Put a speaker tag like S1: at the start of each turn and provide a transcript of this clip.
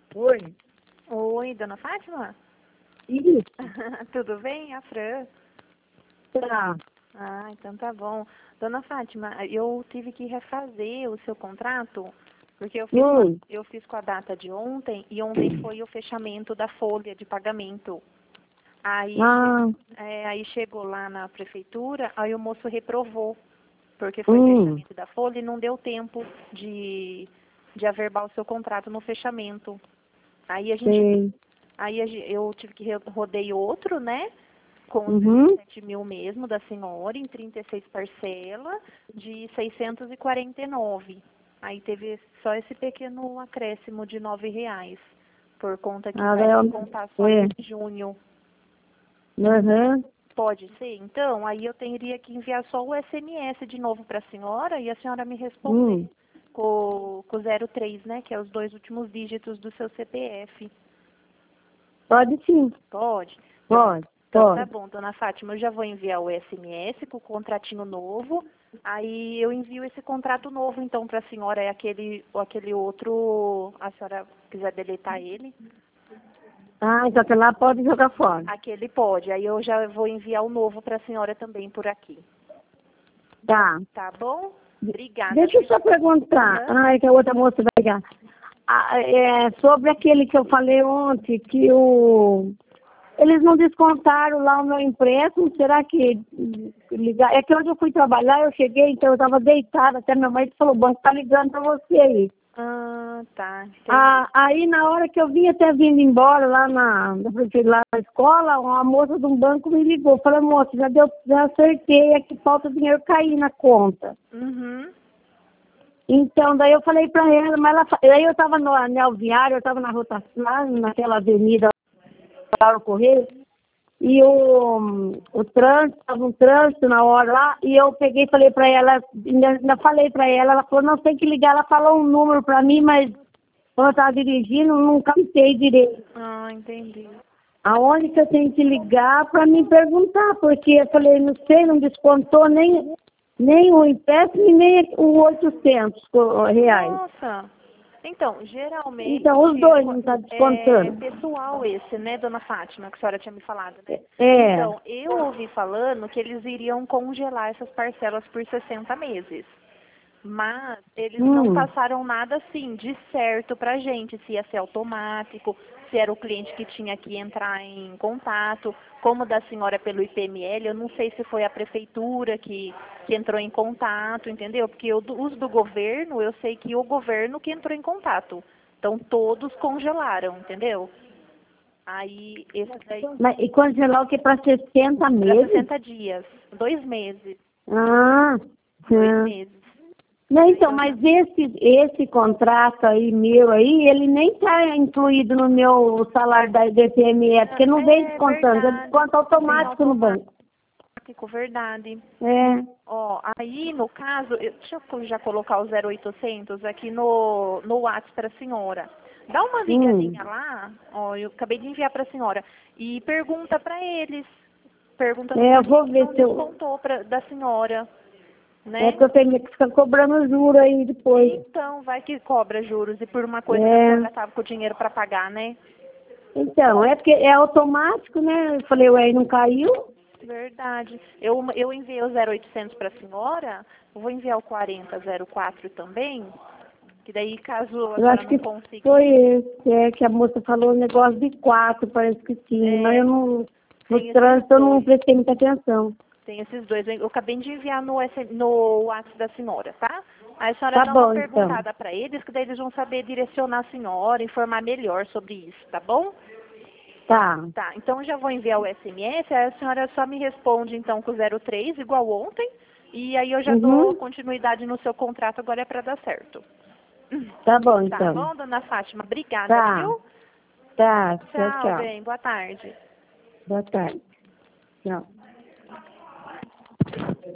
S1: Oi.
S2: Oi, dona Fátima?
S1: Isso.
S2: Tudo bem, a Fran?
S1: Tá.
S2: Ah, então tá bom. Dona Fátima, eu tive que refazer o seu contrato, porque eu fiz com a data de ontem, e ontem foi o fechamento da folha de pagamento. Aí, aí chegou lá na prefeitura, aí o moço reprovou, porque foi fechamento da folha e não deu tempo de averbar o seu contrato no fechamento. Aí eu tive que rodei outro, né? Com 17 mil mesmo da senhora, em 36 parcelas, de 649. Aí teve só esse pequeno acréscimo de R$ 9, por conta que vai contar só em junho. Pode ser? Então, aí eu teria que enviar só o SMS de novo para a senhora e a senhora me responder com o 03, né? Que é os 2 últimos dígitos do seu CPF.
S1: Pode sim.
S2: Pode?
S1: Pode.
S2: Então tá bom, dona Fátima, eu já vou enviar o SMS com o contratinho novo. Aí eu envio esse contrato novo, então, para a senhora. É aquele outro, a senhora quiser deletar ele?
S1: Ah, então aquele lá pode jogar fora.
S2: Aquele pode. Aí eu já vou enviar o novo para a senhora também por aqui.
S1: Tá.
S2: Tá bom? Obrigada.
S1: Deixa eu só perguntar. Que a outra moça vai ligar. Sobre aquele que eu falei ontem, que eles não descontaram lá o meu empréstimo, será que ligar? É que hoje eu fui trabalhar, eu cheguei, então eu estava deitada, até minha mãe falou, bom, tá ligando para você aí.
S2: Ah, tá.
S1: Aí na hora que eu vim até vindo embora lá lá na escola, uma moça de um banco me ligou, falou, moça, já acertei, é que falta dinheiro cair na conta. Então, daí eu falei para ela, aí eu estava no anel viário, eu estava na rotação, lá naquela avenida para o correio, e o trânsito, estava um trânsito na hora lá, e eu peguei e falei para ela, ainda falei para ela, ela falou, não, tem que ligar, ela falou um número para mim, mas quando eu estava dirigindo, não captei direito.
S2: Ah, entendi.
S1: Aonde que eu tenho que ligar para me perguntar, porque eu falei, não sei, não descontou nem o empréstimo e nem o R$ 800.
S2: Nossa! Então, geralmente...
S1: Então, os dois não estão descontando.
S2: É pessoal esse, né, dona Fátima, que a senhora tinha me falado, né?
S1: É.
S2: Então, eu ouvi falando que eles iriam congelar essas parcelas por 60 meses. Mas eles não passaram nada assim de certo pra gente, se ia ser automático, se era o cliente que tinha que entrar em contato. Como da senhora pelo IPML, eu não sei se foi a prefeitura que entrou em contato, entendeu? Porque os do governo, eu sei que o governo que entrou em contato. Então todos congelaram, entendeu? Aí esse daí.
S1: E congelar o que para 60 meses?
S2: Para 60 dias, 2 meses.
S1: Ah,
S2: 2 meses.
S1: Não, então, mas esse contrato aí, meu aí, ele nem está incluído no meu salário da DPME, porque não vem descontando, é desconto automático no banco.
S2: Verdade.
S1: Ó,
S2: aí no caso, deixa eu já colocar o 0800 aqui no WhatsApp para a senhora. Dá uma ligadinha lá, eu acabei de enviar para a senhora, e pergunta para eles. Pergunta se
S1: eu vou ver se
S2: descontou da senhora. Né?
S1: É que eu tenho que ficar cobrando juros aí depois.
S2: Então, vai que cobra juros e por uma coisa que a senhora estava com o dinheiro para pagar, né?
S1: Então, é porque é automático, né? Eu falei, ué, não caiu?
S2: Verdade. Eu enviei o 0800 para a senhora, eu vou enviar o 4004 também, que daí caso a senhora não consiga...
S1: Foi esse, que a moça falou um negócio de 4, parece que sim, mas eu não... No trânsito eu não prestei muita atenção.
S2: Tem esses dois. Eu acabei de enviar no WhatsApp da senhora, tá? Aí a senhora dá uma perguntada para eles, que daí eles vão saber direcionar a senhora, informar melhor sobre isso, tá bom?
S1: Tá.
S2: Tá, então eu já vou enviar o SMS, aí a senhora só me responde então com o 03, igual ontem, e aí eu já dou continuidade no seu contrato, agora é para dar certo.
S1: Tá bom, então.
S2: Tá bom, dona Fátima? Obrigada, viu?
S1: Tá, tchau.
S2: Bem, boa tarde.
S1: Boa tarde. Tchau.